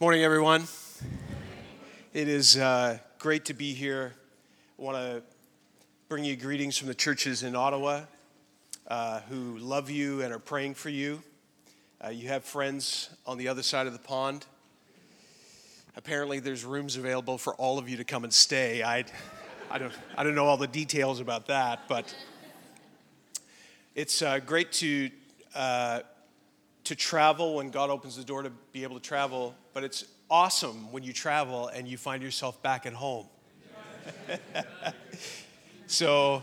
Morning, everyone. It is great to be here. I want to bring you greetings from the churches in Ottawa who love you and are praying for you. You have friends on the other side of the pond. Apparently, there's rooms available for all of you to come and stay. I don't know all the details about that, but it's great to travel when God opens the door to be able to travel, but it's awesome when you travel and you find yourself back at home. So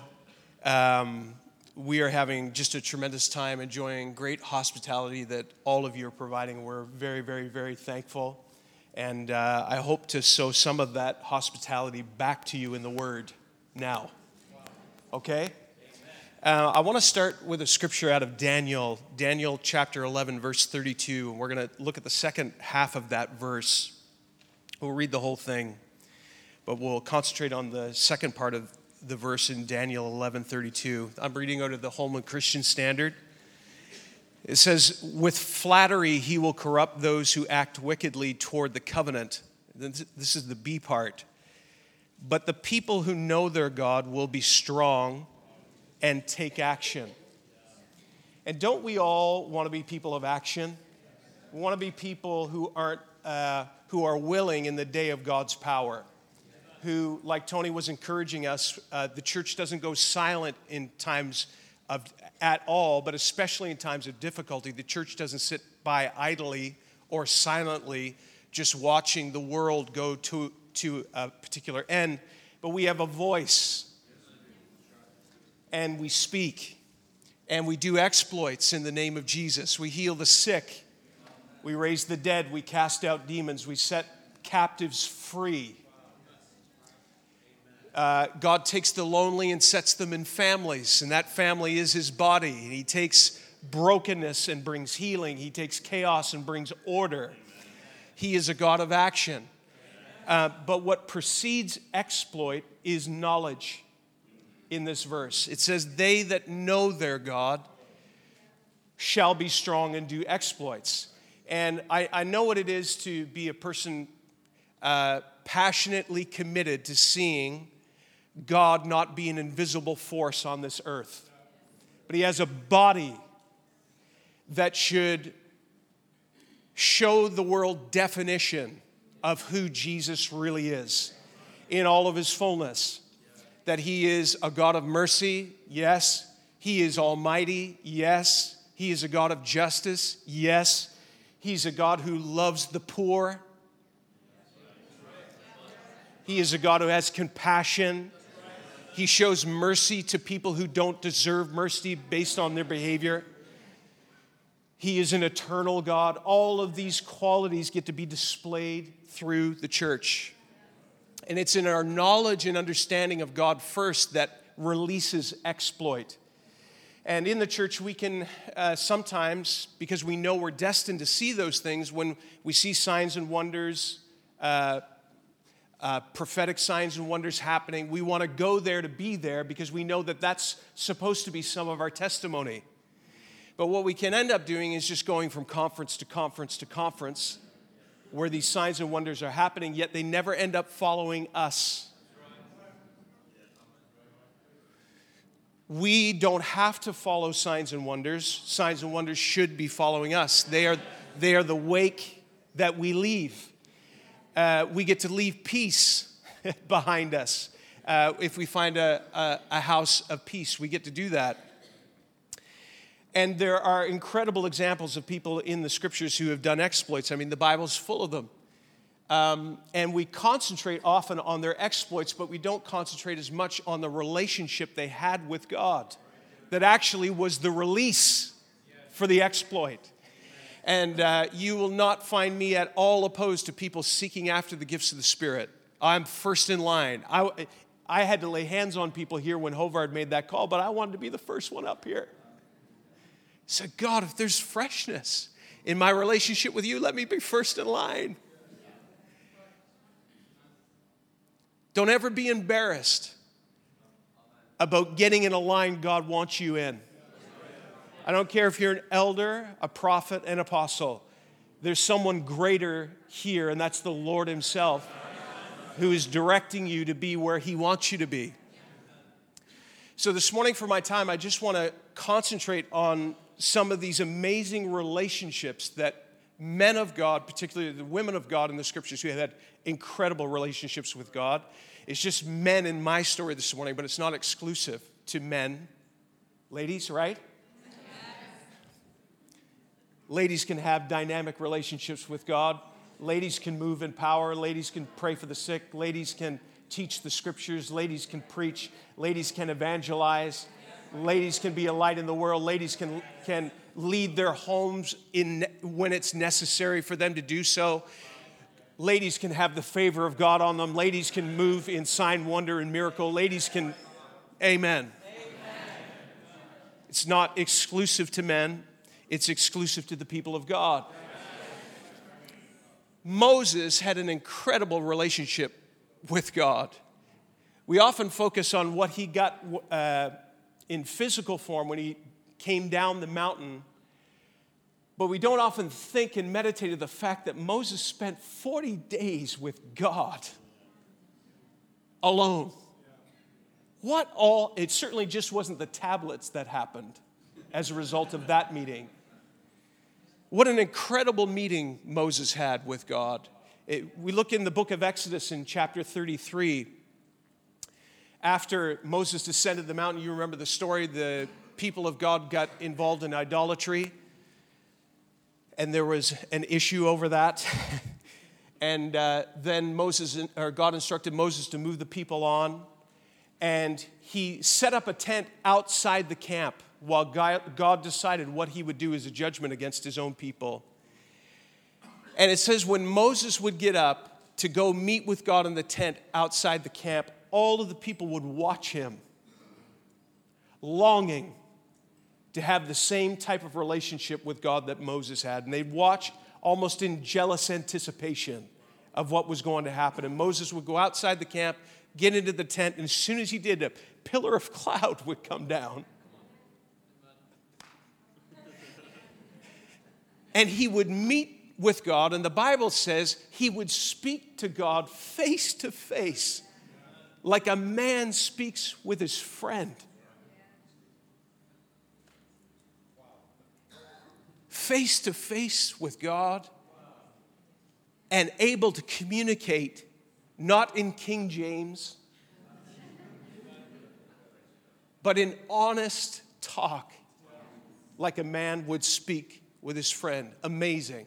we are having just a tremendous time enjoying great hospitality that all of you are providing. We're very, very, very thankful. And I hope to sow some of that hospitality back to you in the Word now. Okay? I want to start with a scripture out of Daniel chapter 11, verse 32. And we're going to look at the second half of that verse. We'll read the whole thing, but we'll concentrate on the second part of the verse in Daniel 11:32. I'm reading out of the Holman Christian Standard. It says, "With flattery he will corrupt those who act wickedly toward the covenant." This is the B part. "But the people who know their God will be strong and take action." And don't we all want to be people of action? We want to be people who are willing in the day of God's power. Who, like Tony was encouraging us, the church doesn't go silent in times at all, but especially in times of difficulty. The church doesn't sit by idly or silently just watching the world go to a particular end, but we have a voice. And we speak, and we do exploits in the name of Jesus. We heal the sick, we raise the dead, we cast out demons, we set captives free. God takes the lonely and sets them in families, and that family is His body. And He takes brokenness and brings healing. He takes chaos and brings order. He is a God of action. But what precedes exploit is knowledge. In this verse, it says, "They that know their God shall be strong and do exploits." And I know what it is to be a person passionately committed to seeing God not be an invisible force on this earth. But He has a body that should show the world definition of who Jesus really is in all of His fullness. That He is a God of mercy, yes. He is almighty, yes. He is a God of justice, yes. He's a God who loves the poor. He is a God who has compassion. He shows mercy to people who don't deserve mercy based on their behavior. He is an eternal God. All of these qualities get to be displayed through the church. And it's in our knowledge and understanding of God first that releases exploit. And in the church, we can sometimes, because we know we're destined to see those things, when we see signs and wonders, prophetic signs and wonders happening, we want to go there to be there because we know that that's supposed to be some of our testimony. But what we can end up doing is just going from conference to conference to conference, where these signs and wonders are happening, yet they never end up following us. We don't have to follow signs and wonders. Signs and wonders should be following us. They are the wake that we leave. We get to leave peace behind us. If we find a house of peace, we get to do that. And there are incredible examples of people in the scriptures who have done exploits. I mean, the Bible's full of them. And we concentrate often on their exploits, but we don't concentrate as much on the relationship they had with God. That actually was the release for the exploit. And you will not find me at all opposed to people seeking after the gifts of the Spirit. I'm first in line. I had to lay hands on people here when Hovard made that call, but I wanted to be the first one up here. So God, if there's freshness in my relationship with you, let me be first in line. Don't ever be embarrassed about getting in a line God wants you in. I don't care if you're an elder, a prophet, an apostle. There's someone greater here, and that's the Lord himself, who is directing you to be where he wants you to be. So this morning for my time, I just want to concentrate on some of these amazing relationships that men of God, particularly the women of God in the scriptures who have had incredible relationships with God. It's just men in my story this morning, but it's not exclusive to men. Ladies, right? Ladies can have dynamic relationships with God. Ladies can move in power. Ladies can pray for the sick. Ladies can teach the scriptures. Ladies can preach. Ladies can evangelize. Ladies can be a light in the world. Ladies can lead their homes when it's necessary for them to do so. Ladies can have the favor of God on them. Ladies can move in sign, wonder, and miracle. Ladies can, amen. It's not exclusive to men. It's exclusive to the people of God. Moses had an incredible relationship with God. We often focus on what he got in physical form when he came down the mountain, but we don't often think and meditate on the fact that Moses spent 40 days with God alone. It certainly just wasn't the tablets that happened as a result of that meeting. What an incredible meeting Moses had with God. We look in the book of Exodus in chapter 33. After Moses descended the mountain, you remember the story, the people of God got involved in idolatry, and there was an issue over that. And then God instructed Moses to move the people on, and he set up a tent outside the camp while God decided what he would do as a judgment against his own people. And it says when Moses would get up to go meet with God in the tent outside the camp, all of the people would watch him, longing to have the same type of relationship with God that Moses had. And they'd watch almost in jealous anticipation of what was going to happen. And Moses would go outside the camp, get into the tent, and as soon as he did, a pillar of cloud would come down. And he would meet with God, and the Bible says he would speak to God face to face, like a man speaks with his friend. Face to face with God, and able to communicate, not in King James, but in honest talk, like a man would speak with his friend. Amazing.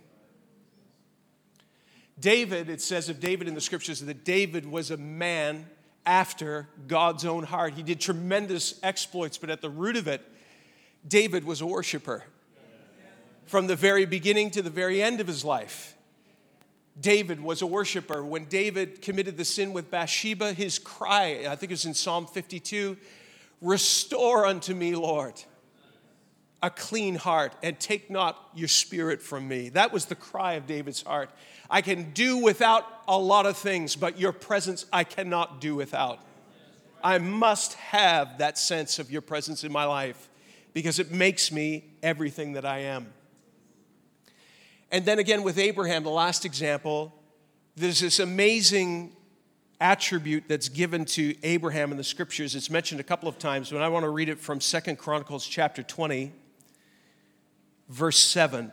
David, it says of David in the scriptures that David was a man after God's own heart. He did tremendous exploits, but at the root of it, David was a worshiper. From the very beginning to the very end of his life, David was a worshiper. When David committed the sin with Bathsheba, his cry, I think it was in Psalm 52, "Restore unto me, Lord, a clean heart, and take not your spirit from me." That was the cry of David's heart. I can do without a lot of things, but your presence I cannot do without. I must have that sense of your presence in my life because it makes me everything that I am. And then again with Abraham, the last example, there's this amazing attribute that's given to Abraham in the scriptures. It's mentioned a couple of times, but I want to read it from 2 Chronicles chapter 20. Verse 7.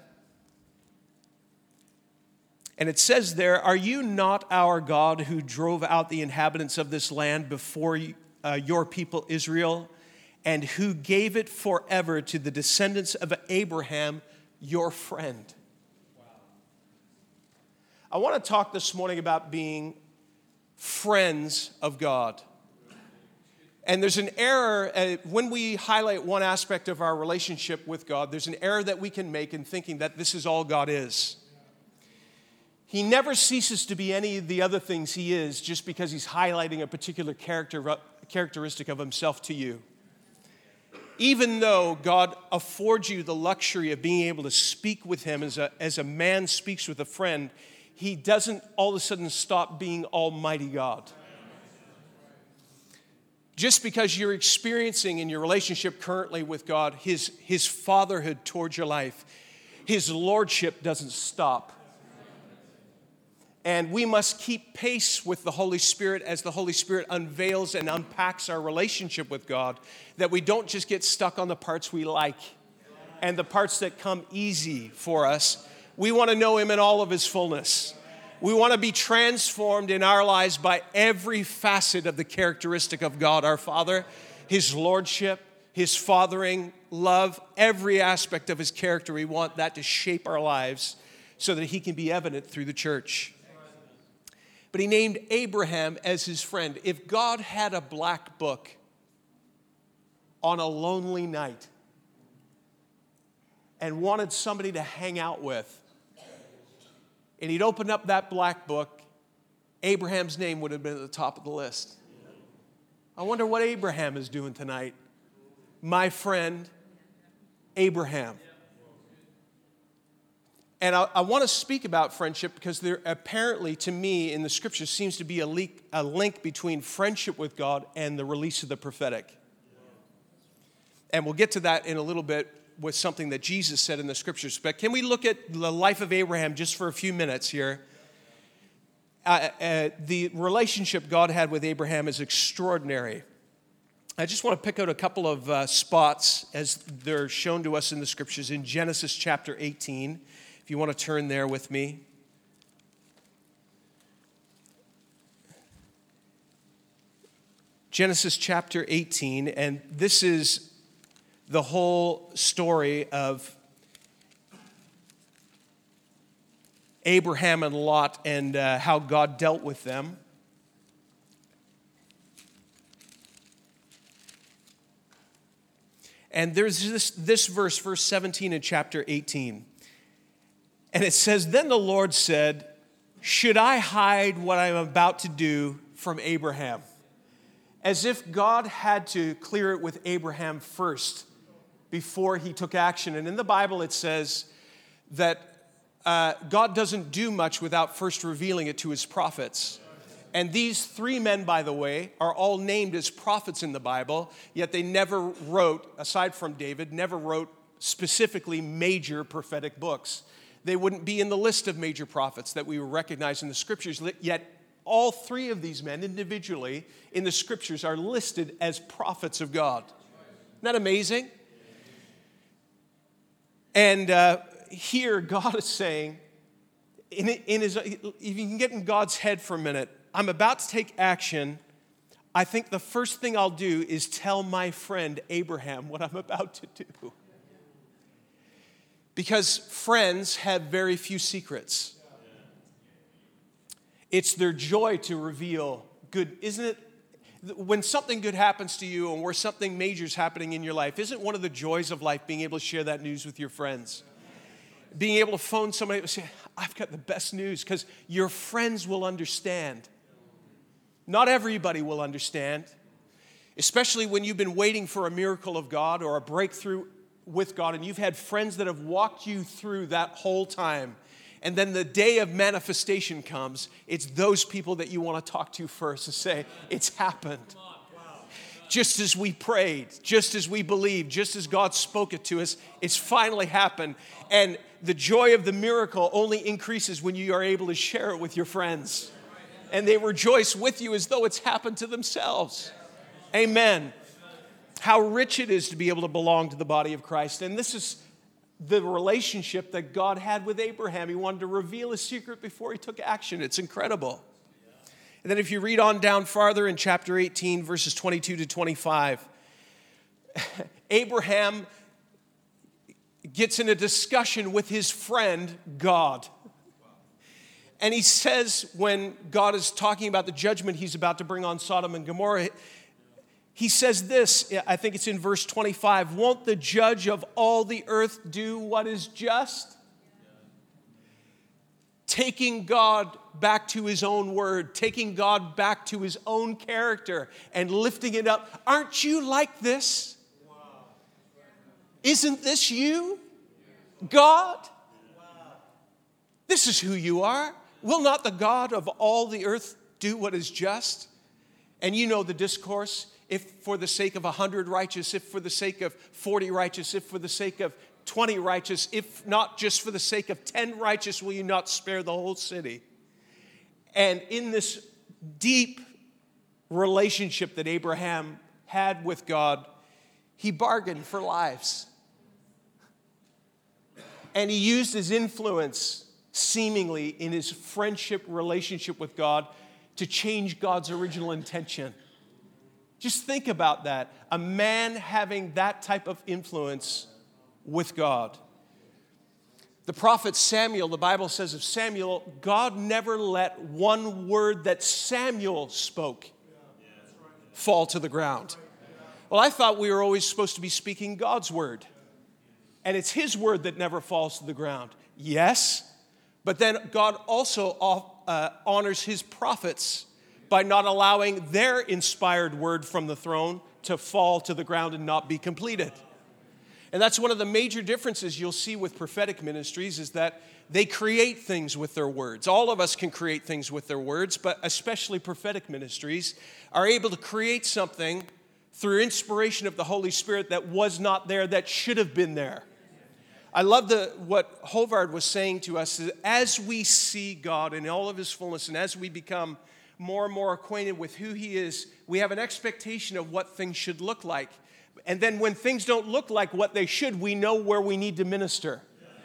And it says there, "Are you not our God who drove out the inhabitants of this land before your people Israel, and who gave it forever to the descendants of Abraham, your friend?" Wow. I want to talk this morning about being friends of God. And there's an error, when we highlight one aspect of our relationship with God, there's an error that we can make in thinking that this is all God is. He never ceases to be any of the other things he is just because he's highlighting a particular characteristic of himself to you. Even though God affords you the luxury of being able to speak with him as a man speaks with a friend, he doesn't all of a sudden stop being Almighty God. Just because you're experiencing in your relationship currently with God his fatherhood towards your life, His lordship doesn't stop. And we must keep pace with the Holy Spirit as the Holy Spirit unveils and unpacks our relationship with God, that we don't just get stuck on the parts we like and the parts that come easy for us. We want to know Him in all of His fullness. We want to be transformed in our lives by every facet of the characteristic of God our Father, His lordship, His fathering love, every aspect of His character. We want that to shape our lives so that He can be evident through the church. But He named Abraham as His friend. If God had a black book on a lonely night and wanted somebody to hang out with, and He'd open up that black book, Abraham's name would have been at the top of the list. I wonder what Abraham is doing tonight. My friend, Abraham. And I want to speak about friendship because there apparently, to me, in the Scriptures, seems to be a link between friendship with God and the release of the prophetic. And we'll get to that in a little bit with something that Jesus said in the Scriptures. But can we look at the life of Abraham just for a few minutes here? The relationship God had with Abraham is extraordinary. I just want to pick out a couple of spots as they're shown to us in the Scriptures in Genesis chapter 18. If you want to turn there with me. Genesis chapter 18, and this is the whole story of Abraham and Lot and how God dealt with them. And there's this verse, verse 17 in chapter 18. And it says, "Then the Lord said, should I hide what I am about to do from Abraham?" As if God had to clear it with Abraham first before He took action. And in the Bible it says that God doesn't do much without first revealing it to His prophets. And these three men, by the way, are all named as prophets in the Bible, yet they never wrote, aside from David, never wrote specifically major prophetic books. They wouldn't be in the list of major prophets that we recognize in the Scriptures, yet all three of these men individually in the Scriptures are listed as prophets of God. Isn't that amazing? And here God is saying, if you can get in God's head for a minute, I'm about to take action. I think the first thing I'll do is tell my friend Abraham what I'm about to do. Because friends have very few secrets. It's their joy to reveal good, isn't it? When something good happens to you and where something major is happening in your life, isn't one of the joys of life being able to share that news with your friends? Being able to phone somebody and say, I've got the best news, because your friends will understand. Not everybody will understand, especially when you've been waiting for a miracle of God or a breakthrough with God, and you've had friends that have walked you through that whole time. And then the day of manifestation comes, it's those people that you want to talk to first and say, it's happened. Just as we prayed, just as we believed, just as God spoke it to us, it's finally happened. And the joy of the miracle only increases when you are able to share it with your friends. And they rejoice with you as though it's happened to themselves. Amen. How rich it is to be able to belong to the body of Christ. And this is the relationship that God had with Abraham. He wanted to reveal His secret before He took action. It's incredible. And then if you read on down farther in chapter 18, verses 22 to 25, Abraham gets in a discussion with his friend, God. And he says, when God is talking about the judgment He's about to bring on Sodom and Gomorrah, He says this, I think it's in verse 25, won't the judge of all the earth do what is just? Taking God back to His own word, taking God back to His own character and lifting it up. Aren't you like this? Isn't this you, God? This is who you are. Will not the God of all the earth do what is just? And you know the discourse. If for the sake of 100 righteous, if for the sake of 40 righteous, if for the sake of 20 righteous, if not just for the sake of 10 righteous, will you not spare the whole city? And in this deep relationship that Abraham had with God, he bargained for lives. And he used his influence, seemingly, in his friendship relationship with God to change God's original intention. Just think about that. A man having that type of influence with God. The prophet Samuel, the Bible says of Samuel, God never let one word that Samuel spoke fall to the ground. Well, I thought we were always supposed to be speaking God's word. And it's his word that never falls to the ground. Yes, but then God also honors his prophets by not allowing their inspired word from the throne to fall to the ground and not be completed. And that's one of the major differences you'll see with prophetic ministries is that they create things with their words. All of us can create things with their words, but especially prophetic ministries are able to create something through inspiration of the Holy Spirit that was not there, that should have been there. I love what Hovard was saying to us, is as we see God in all of his fullness and as we become more and more acquainted with who he is, we have an expectation of what things should look like. And then when things don't look like what they should, we know where we need to minister.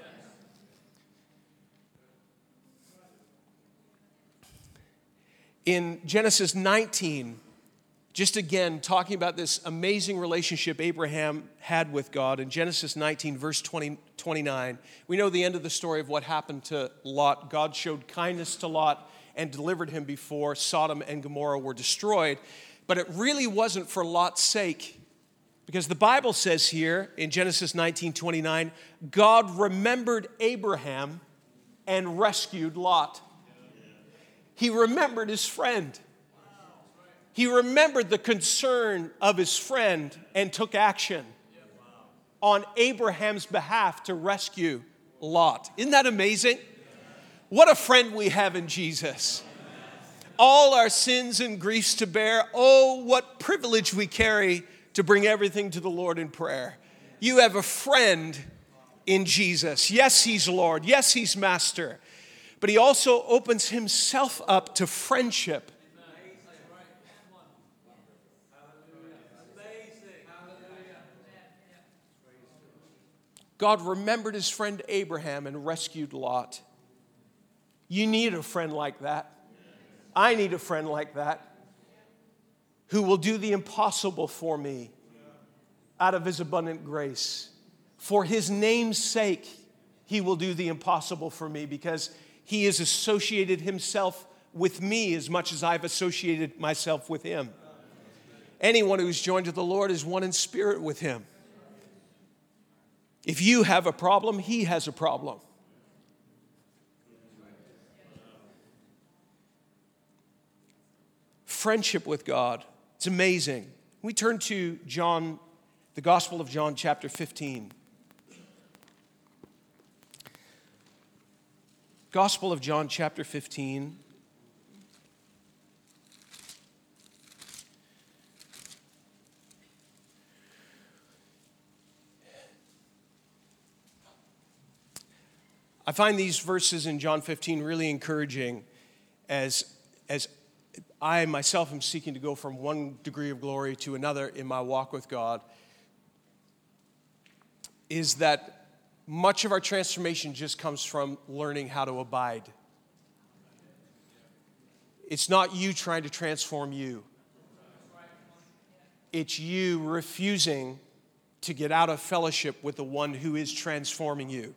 In Genesis 19, just again talking about this amazing relationship Abraham had with God, in Genesis 19, verse 29, we know the end of the story of what happened to Lot. God showed kindness to Lot and delivered him before Sodom and Gomorrah were destroyed. But it really wasn't for Lot's sake. Because the Bible says here in Genesis 19:29, God remembered Abraham and rescued Lot. He remembered his friend. He remembered the concern of his friend and took action on Abraham's behalf to rescue Lot. Isn't that amazing? What a friend we have in Jesus. All our sins and griefs to bear. Oh, what privilege we carry to bring everything to the Lord in prayer. You have a friend in Jesus. Yes, he's Lord. Yes, he's Master. But he also opens himself up to friendship. God remembered his friend Abraham and rescued Lot. You need a friend like that. I need a friend like that who will do the impossible for me out of his abundant grace. For his name's sake, he will do the impossible for me because he has associated himself with me as much as I've associated myself with him. Anyone who's joined to the Lord is one in spirit with him. If you have a problem, he has a problem. Friendship with God. It's amazing. We turn to John, the Gospel of John, chapter 15. Gospel of John, chapter 15. I find these verses in John 15 really encouraging as I myself am seeking to go from one degree of glory to another in my walk with God, is that much of our transformation just comes from learning how to abide. It's not you trying to transform you. It's you refusing to get out of fellowship with the one who is transforming you.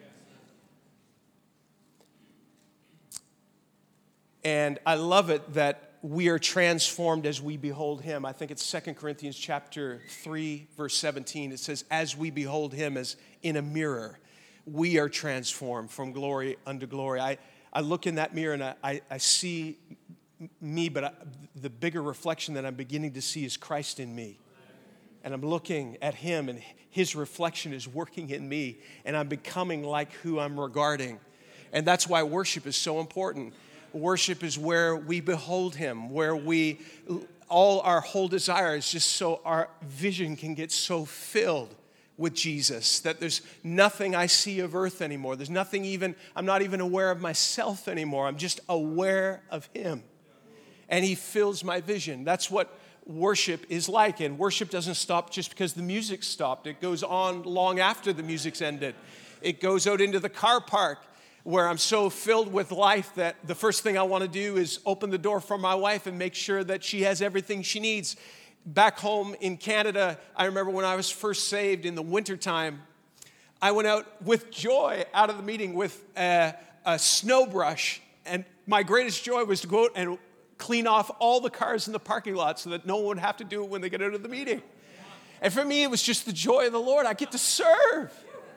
And I love it that we are transformed as we behold him. I think it's 2 Corinthians chapter 3, verse 17. It says, as we behold him as in a mirror, we are transformed from glory unto glory. I look in that mirror and I see me, but the bigger reflection that I'm beginning to see is Christ in me. And I'm looking at him and his reflection is working in me. And I'm becoming like who I'm regarding. And that's why worship is so important. Worship is where we behold him, where all our whole desire is just so our vision can get so filled with Jesus, that there's nothing I see of earth anymore. There's nothing even, I'm not even aware of myself anymore. I'm just aware of him. And he fills my vision. That's what worship is like. And worship doesn't stop just because the music stopped. It goes on long after the music's ended. It goes out into the car park where I'm so filled with life that the first thing I want to do is open the door for my wife and make sure that she has everything she needs. Back home in Canada, I remember when I was first saved in the wintertime, I went out with joy out of the meeting with a snow brush. And my greatest joy was to go out and clean off all the cars in the parking lot so that no one would have to do it when they get out of the meeting. And for me, it was just the joy of the Lord. I get to serve.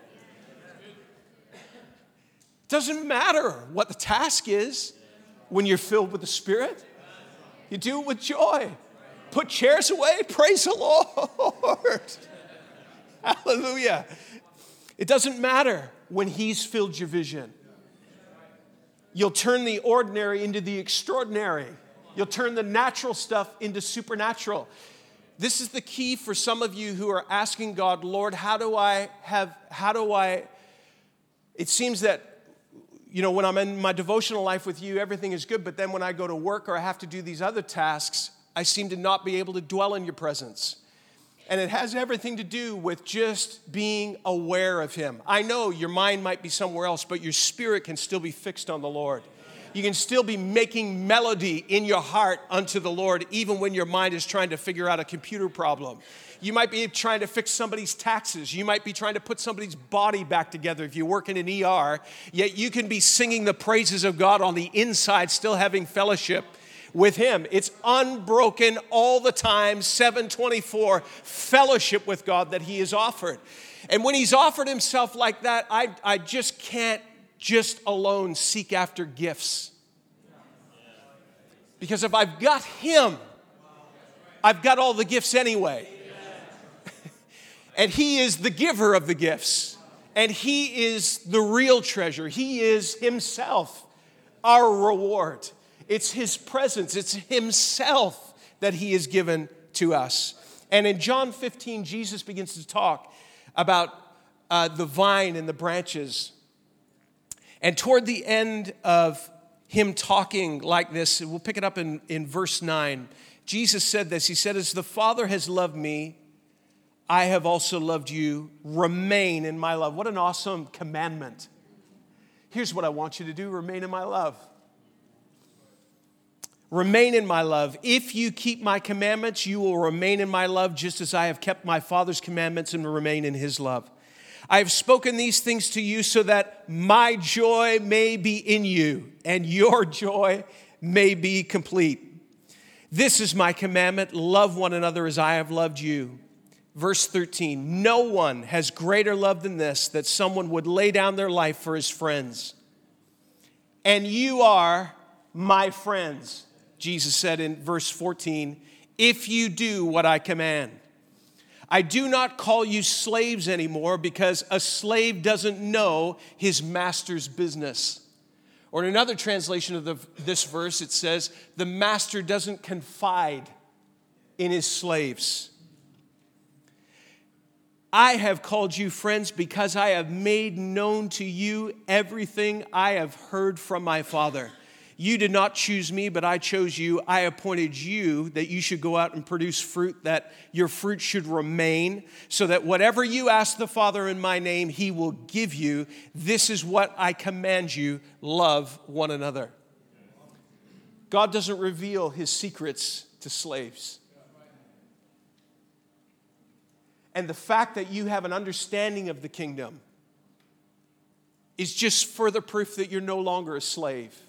It doesn't matter what the task is when you're filled with the Spirit. You do it with joy. Put chairs away. Praise the Lord. Hallelujah. It doesn't matter when he's filled your vision. You'll turn the ordinary into the extraordinary. You'll turn the natural stuff into supernatural. This is the key for some of you who are asking God, Lord, it seems that, when I'm in my devotional life with you, everything is good, but then when I go to work or I have to do these other tasks, I seem to not be able to dwell in your presence. And it has everything to do with just being aware of him. I know your mind might be somewhere else, but your spirit can still be fixed on the Lord. You can still be making melody in your heart unto the Lord, even when your mind is trying to figure out a computer problem. You might be trying to fix somebody's taxes. You might be trying to put somebody's body back together if you work in an ER. Yet you can be singing the praises of God on the inside, still having fellowship with him. It's unbroken all the time, 7/24 fellowship with God that he has offered. And when he's offered himself like that, I just can't just alone seek after gifts. Because if I've got him, I've got all the gifts anyway. And he is the giver of the gifts. And he is the real treasure. He is himself our reward. It's his presence. It's himself that he has given to us. And in John 15, Jesus begins to talk about the vine and the branches. And toward the end of him talking like this, we'll pick it up in verse 9. Jesus said this. He said, as the Father has loved me, I have also loved you. Remain in my love. What an awesome commandment. Here's what I want you to do. Remain in my love. Remain in my love. If you keep my commandments, you will remain in my love, just as I have kept my Father's commandments and remain in his love. I have spoken these things to you so that my joy may be in you and your joy may be complete. This is my commandment. Love one another as I have loved you. Verse 13, no one has greater love than this, that someone would lay down their life for his friends. And you are my friends, Jesus said in verse 14, if you do what I command. I do not call you slaves anymore because a slave doesn't know his master's business. Or in another translation of this verse, it says, the master doesn't confide in his slaves. I have called you friends because I have made known to you everything I have heard from my Father. You did not choose me, but I chose you. I appointed you that you should go out and produce fruit, that your fruit should remain, so that whatever you ask the Father in my name, he will give you. This is what I command you, love one another. God doesn't reveal his secrets to slaves. And the fact that you have an understanding of the kingdom is just further proof that you're no longer a slave.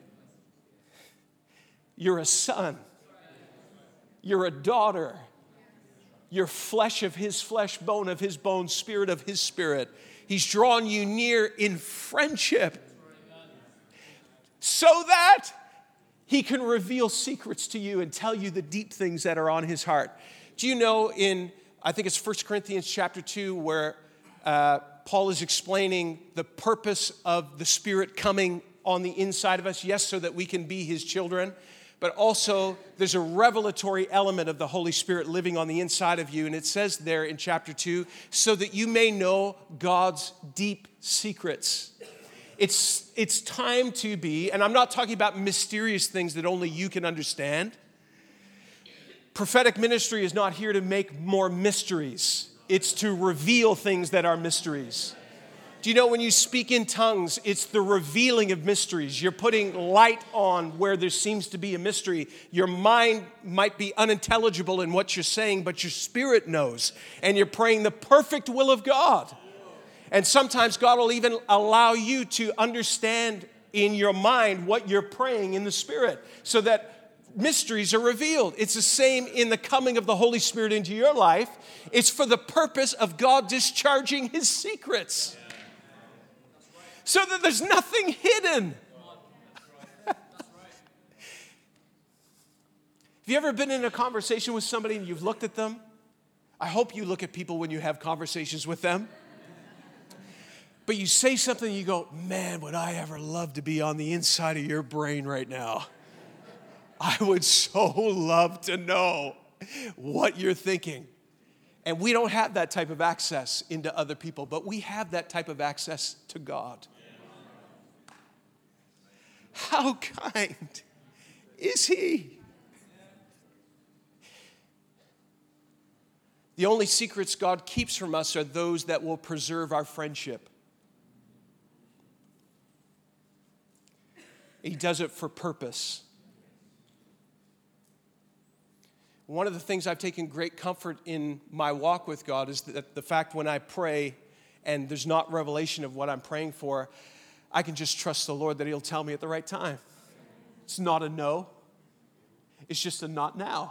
You're a son. You're a daughter. You're flesh of his flesh, bone of his bone, spirit of his spirit. He's drawn you near in friendship so that he can reveal secrets to you and tell you the deep things that are on his heart. Do you know I think it's 1 Corinthians chapter 2 where Paul is explaining the purpose of the Spirit coming on the inside of us, yes, so that we can be his children. but also there's a revelatory element of the Holy Spirit living on the inside of you. And it says there in chapter 2, so that you may know God's deep secrets. It's time to be, and I'm not talking about mysterious things that only you can understand. Prophetic ministry is not here to make more mysteries. It's to reveal things that are mysteries. Do you know when you speak in tongues, it's the revealing of mysteries. You're putting light on where there seems to be a mystery. Your mind might be unintelligible in what you're saying, but your spirit knows. And you're praying the perfect will of God. And sometimes God will even allow you to understand in your mind what you're praying in the spirit so that mysteries are revealed. It's the same in the coming of the Holy Spirit into your life. It's for the purpose of God discharging His secrets. So that there's nothing hidden. Have you ever been in a conversation with somebody and you've looked at them? I hope you look at people when you have conversations with them. But you say something and you go, man, would I ever love to be on the inside of your brain right now. I would so love to know what you're thinking. And we don't have that type of access into other people, but we have that type of access to God. How kind is He? The only secrets God keeps from us are those that will preserve our friendship. He does it for purpose. One of the things I've taken great comfort in my walk with God is that the fact when I pray and there's not revelation of what I'm praying for, I can just trust the Lord that He'll tell me at the right time. It's not a no. It's just a not now.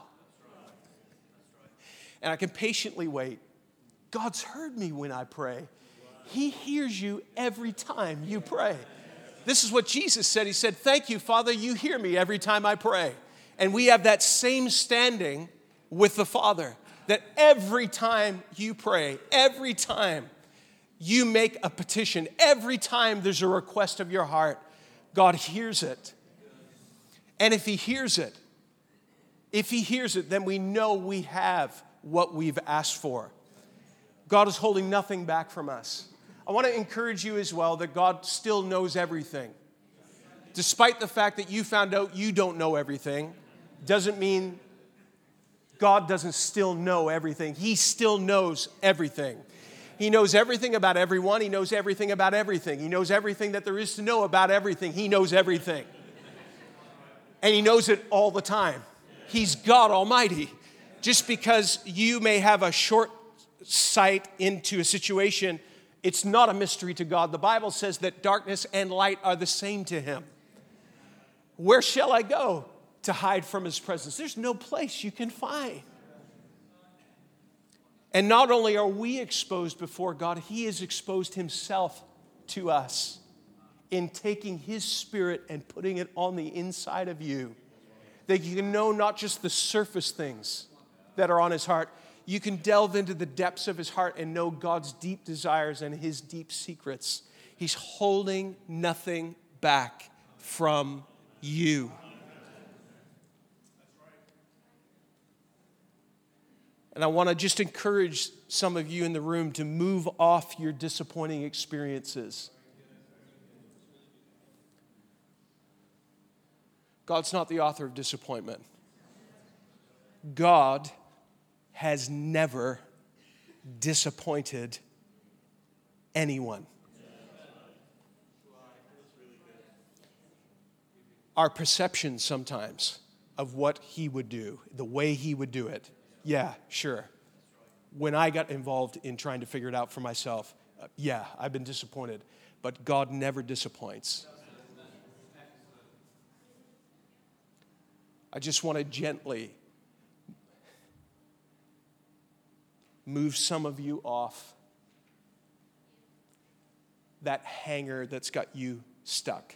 And I can patiently wait. God's heard me when I pray. He hears you every time you pray. This is what Jesus said. He said, thank you, Father, you hear me every time I pray. And we have that same standing with the Father, that every time you pray, every time you make a petition, every time there's a request of your heart, God hears it. And if He hears it, then we know we have what we've asked for. God is holding nothing back from us. I want to encourage you as well that God still knows everything. Despite the fact that you found out you don't know everything, doesn't mean God doesn't still know everything. He still knows everything. He knows everything about everyone. He knows everything about everything. He knows everything that there is to know about everything. He knows everything. And He knows it all the time. He's God Almighty. Just because you may have a short sight into a situation, it's not a mystery to God. The Bible says that darkness and light are the same to Him. Where shall I go to hide from His presence? There's no place you can find. And not only are we exposed before God, He has exposed Himself to us in taking His Spirit and putting it on the inside of you. That you can know not just the surface things that are on His heart, you can delve into the depths of His heart and know God's deep desires and His deep secrets. He's holding nothing back from you. And I want to just encourage some of you in the room to move off your disappointing experiences. God's not the author of disappointment. God has never disappointed anyone. Our perception sometimes of what He would do, the way He would do it, yeah, sure. When I got involved in trying to figure it out for myself, yeah, I've been disappointed. But God never disappoints. I just want to gently move some of you off that hanger that's got you stuck.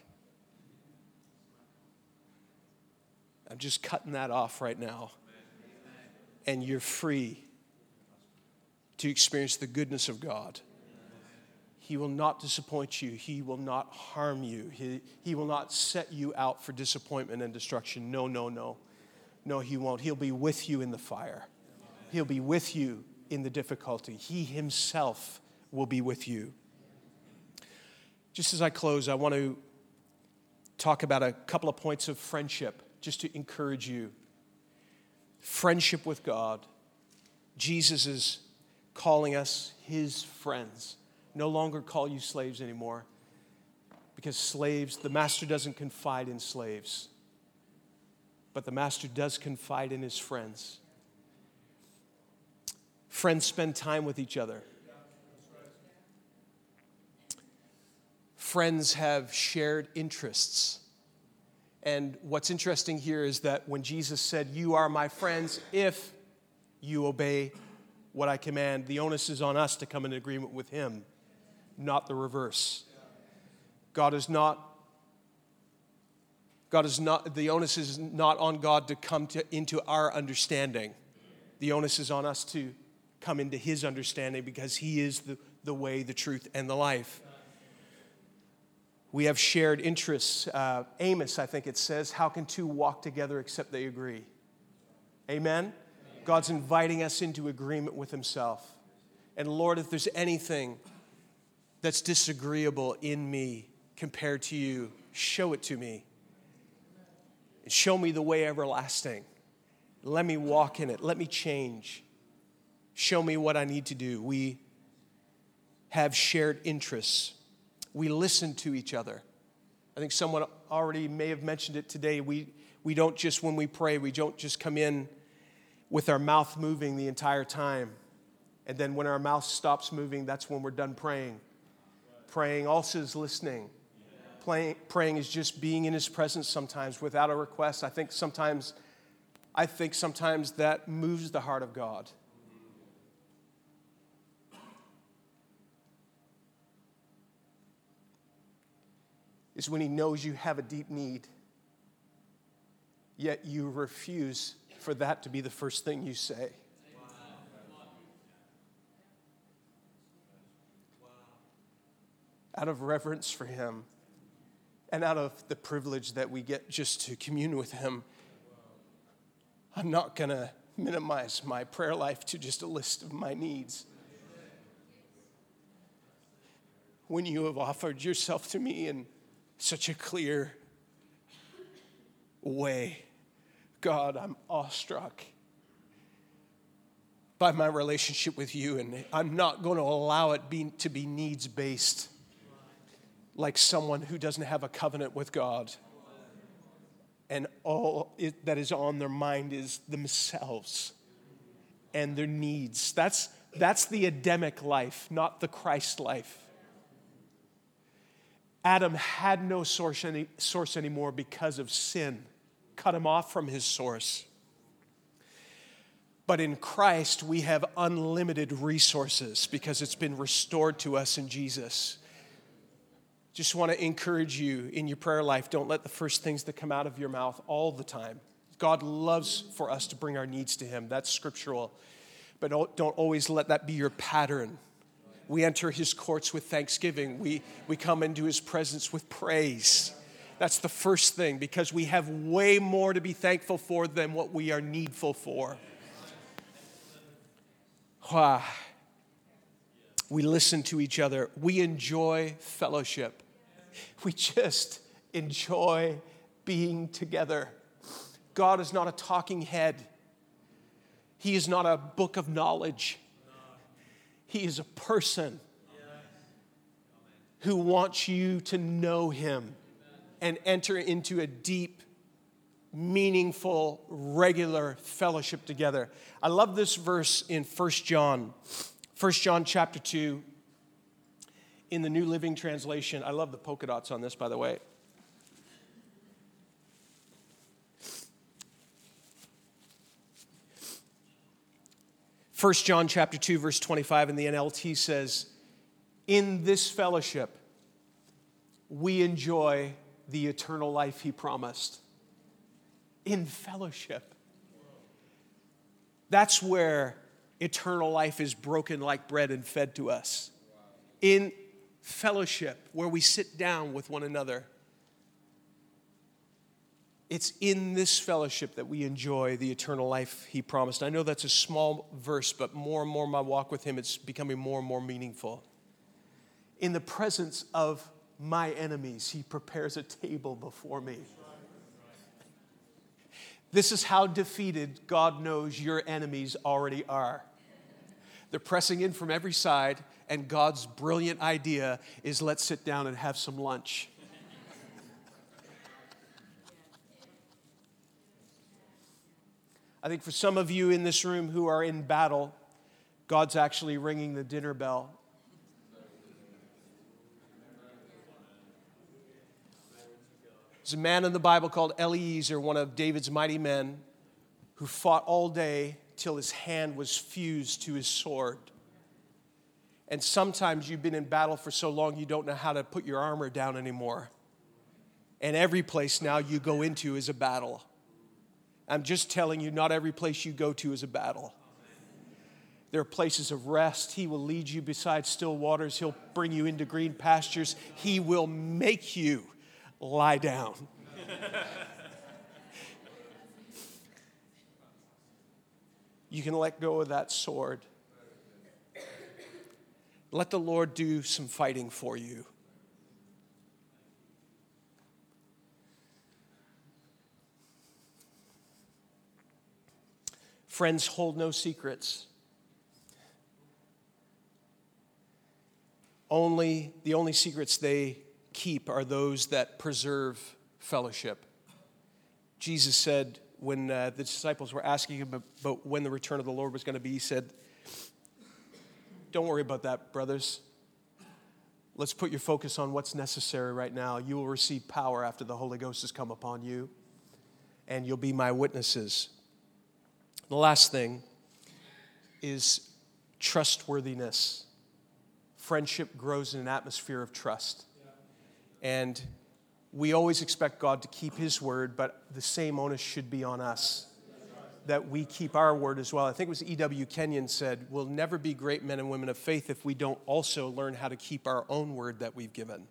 I'm just cutting that off right now. And you're free to experience the goodness of God. He will not disappoint you. He will not harm you. He will not set you out for disappointment and destruction. No, no, no. No, he won't. He'll be with you in the fire. He'll be with you in the difficulty. He himself will be with you. Just as I close, I want to talk about a couple of points of friendship, just to encourage you. Friendship with God. Jesus is calling us his friends. No longer call you slaves anymore, because slaves, the master doesn't confide in slaves, but the master does confide in his friends. Friends spend time with each other. Friends have shared interests. And what's interesting here is that when Jesus said, "You are my friends if you obey what I command," the onus is on us to come in agreement with him, not the reverse. The onus is not on God to come into our understanding. The onus is on us to come into his understanding, because he is the way, the truth, and the life. We have shared interests. Amos, I think it says, how can two walk together except they agree? Amen? God's inviting us into agreement with himself. And Lord, if there's anything that's disagreeable in me compared to you, show it to me. And show me the way everlasting. Let me walk in it. Let me change. Show me what I need to do. We have shared interests. We listen to each other. I think someone already may have mentioned it today. We don't just, when we pray, we don't just come in with our mouth moving the entire time. And then when our mouth stops moving, that's when we're done praying. Praying also is listening. Praying is just being in his presence sometimes without a request. I think sometimes that moves the heart of God. Is when he knows you have a deep need, yet you refuse for that to be the first thing you say. Out of reverence for him, and out of the privilege that we get just to commune with him, I'm not going to minimize my prayer life to just a list of my needs. When you have offered yourself to me in such a clear way, God, I'm awestruck by my relationship with you, and I'm not going to allow it to be needs-based, like someone who doesn't have a covenant with God, and all that is on their mind is themselves and their needs. That's the Adamic life, not the Christ life. Adam had no source anymore because of sin, cut him off from his source. But in Christ, we have unlimited resources because it's been restored to us in Jesus. Just want to encourage you in your prayer life, don't let the first things that come out of your mouth all the time. God loves for us to bring our needs to him. That's scriptural. But don't always let that be your pattern. We enter his courts with thanksgiving. We come into his presence with praise. That's the first thing, because we have way more to be thankful for than what we are needful for. We listen to each other. We enjoy fellowship. We just enjoy being together. God is not a talking head. He is not a book of knowledge. He is a person who wants you to know him and enter into a deep, meaningful, regular fellowship together. I love this verse in 1 John chapter 2 in the New Living Translation. I love the polka dots on this, by the way. First John chapter 2, verse 25 in the NLT says, "In this fellowship, we enjoy the eternal life he promised." In fellowship. That's where eternal life is broken like bread and fed to us. In fellowship where we sit down with one another. It's in this fellowship that we enjoy the eternal life he promised. I know that's a small verse, but more and more my walk with him, it's becoming more and more meaningful. In the presence of my enemies, he prepares a table before me. This is how defeated God knows your enemies already are. They're pressing in from every side, and God's brilliant idea is let's sit down and have some lunch. I think for some of you in this room who are in battle, God's actually ringing the dinner bell. There's a man in the Bible called Eliezer, one of David's mighty men, who fought all day till his hand was fused to his sword. And sometimes you've been in battle for so long you don't know how to put your armor down anymore. And every place now you go into is a battle. I'm just telling you, not every place you go to is a battle. There are places of rest. He will lead you beside still waters. He'll bring you into green pastures. He will make you lie down. You can let go of that sword. Let the Lord do some fighting for you. Friends hold no secrets. The only secrets they keep are those that preserve fellowship. Jesus said when the disciples were asking him about when the return of the Lord was going to be, he said, "Don't worry about that, brothers. Let's put your focus on what's necessary right now. You will receive power after the Holy Ghost has come upon you, and you'll be my witnesses." The last thing is trustworthiness. Friendship grows in an atmosphere of trust. And we always expect God to keep his word, but the same onus should be on us, that we keep our word as well. I think it was E.W. Kenyon said, we'll never be great men and women of faith if we don't also learn how to keep our own word that we've given.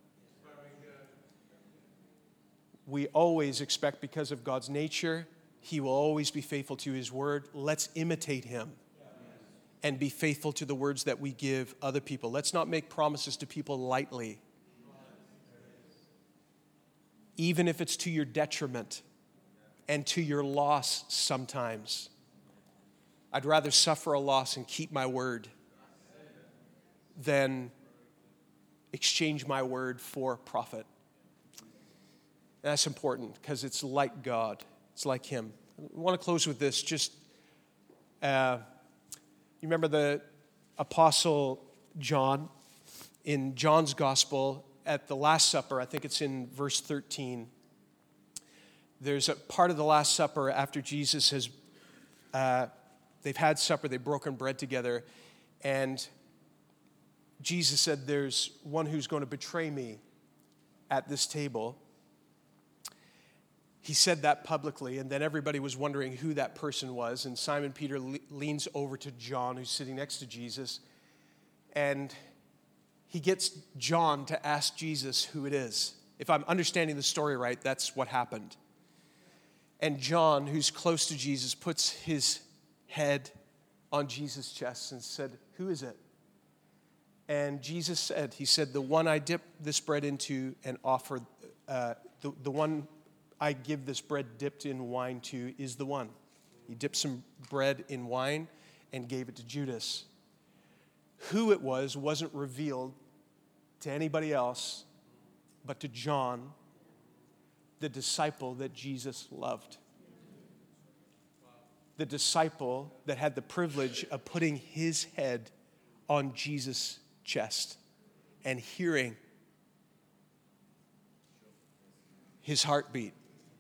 We always expect, because of God's nature, he will always be faithful to his word. Let's imitate him and be faithful to the words that we give other people. Let's not make promises to people lightly, even if it's to your detriment and to your loss sometimes. I'd rather suffer a loss and keep my word than exchange my word for profit. And that's important because it's like God. It's like him. I want to close with this. Just, you remember the Apostle John? In John's Gospel, at the Last Supper, I think it's in verse 13, there's a part of the Last Supper after Jesus has, they've had supper, they've broken bread together, and Jesus said, there's one who's going to betray me at this table. He said that publicly, and then everybody was wondering who that person was. And Simon Peter leans over to John, who's sitting next to Jesus, and he gets John to ask Jesus who it is. If I'm understanding the story right, that's what happened. And John, who's close to Jesus, puts his head on Jesus' chest and said, "Who is it?" And Jesus said, he said, "The one I dip this bread into and offer, the one I give this bread dipped in wine to is the one." He dipped some bread in wine and gave it to Judas. Who it was wasn't revealed to anybody else but to John, the disciple that Jesus loved. The disciple that had the privilege of putting his head on Jesus' chest and hearing his heartbeat.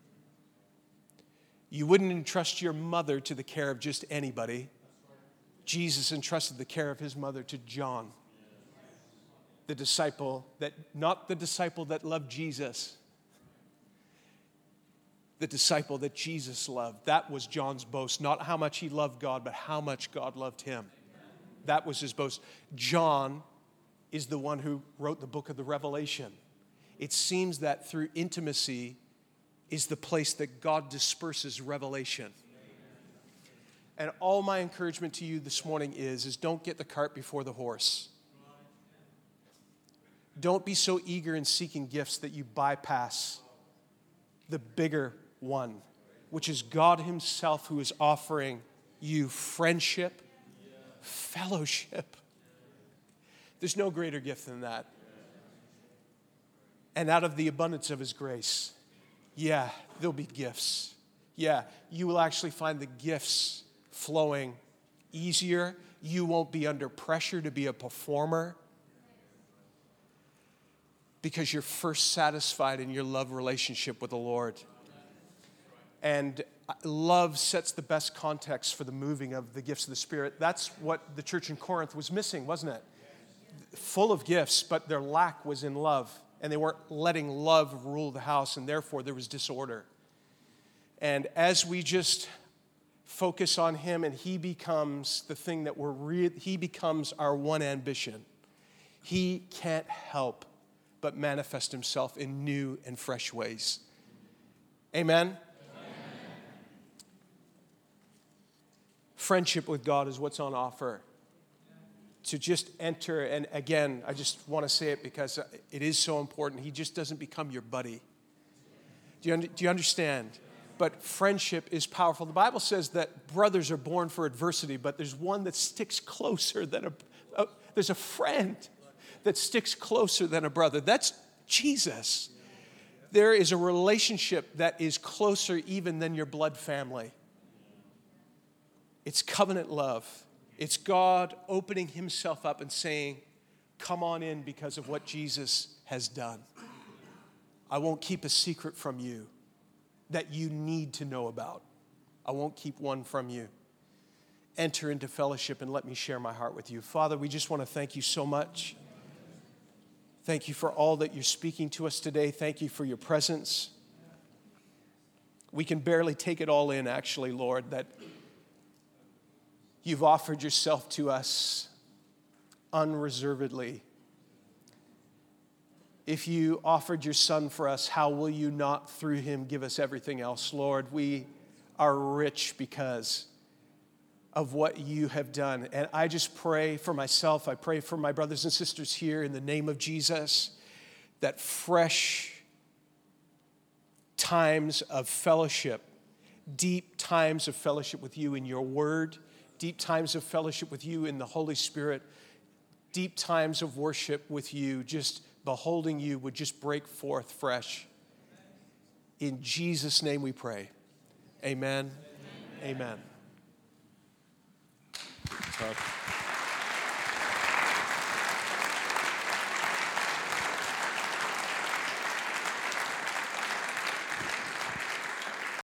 You wouldn't entrust your mother to the care of just anybody. Jesus entrusted the care of his mother to John, the disciple that, not the disciple that loved Jesus, the disciple that Jesus loved. That was John's boast, not how much he loved God, but how much God loved him. That was his boast. John is the one who wrote the book of the Revelation. It seems that through intimacy is the place that God disperses revelation. And all my encouragement to you this morning is don't get the cart before the horse. Don't be so eager in seeking gifts that you bypass the bigger one, which is God himself, who is offering you friendship, fellowship. There's no greater gift than that. And out of the abundance of his grace, there'll be gifts. You will actually find the gifts flowing easier. You won't be under pressure to be a performer because you're first satisfied in your love relationship with the Lord. And love sets the best context for the moving of the gifts of the Spirit. That's what the church in Corinth was missing, wasn't it? Full of gifts, but their lack was in love. And they weren't letting love rule the house, and therefore there was disorder. And as we just focus on him and he becomes the thing that he becomes our one ambition, he can't help but manifest himself in new and fresh ways. Amen? Amen. Friendship with God is what's on offer. To just enter, and again, I just want to say it because it is so important. He just doesn't become your buddy. Do you understand? But friendship is powerful. The Bible says that brothers are born for adversity, but there's one that sticks closer than there's a friend that sticks closer than a brother. That's Jesus. There is a relationship that is closer even than your blood family. It's covenant love. It's God opening himself up and saying, come on in because of what Jesus has done. I won't keep a secret from you that you need to know about. I won't keep one from you. Enter into fellowship and let me share my heart with you. Father, we just want to thank you so much. Thank you for all that you're speaking to us today. Thank you for your presence. We can barely take it all in, actually, Lord, that you've offered yourself to us unreservedly. If you offered your son for us, how will you not through him give us everything else? Lord, we are rich because of what you have done. And I just pray for myself. I pray for my brothers and sisters here in the name of Jesus, that fresh times of fellowship, deep times of fellowship with you in your word, deep times of fellowship with you in the Holy Spirit, deep times of worship with you, just beholding you would just break forth fresh. In Jesus' name we pray. Amen. Amen. Amen.